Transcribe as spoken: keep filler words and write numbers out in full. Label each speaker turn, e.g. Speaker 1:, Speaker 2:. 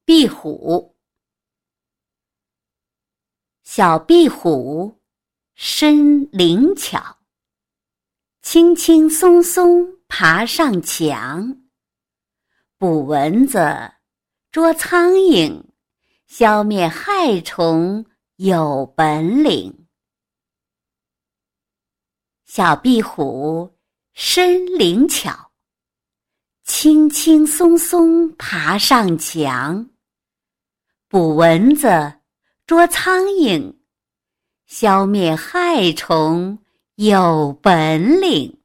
Speaker 1: 壁虎。小壁虎身灵巧，轻轻松松爬上墙，捕蚊子，捉苍蝇，消灭害虫有本领。小壁虎身灵巧，轻轻松松爬上墙，捕蚊子，捉苍蝇，消灭害虫有本领。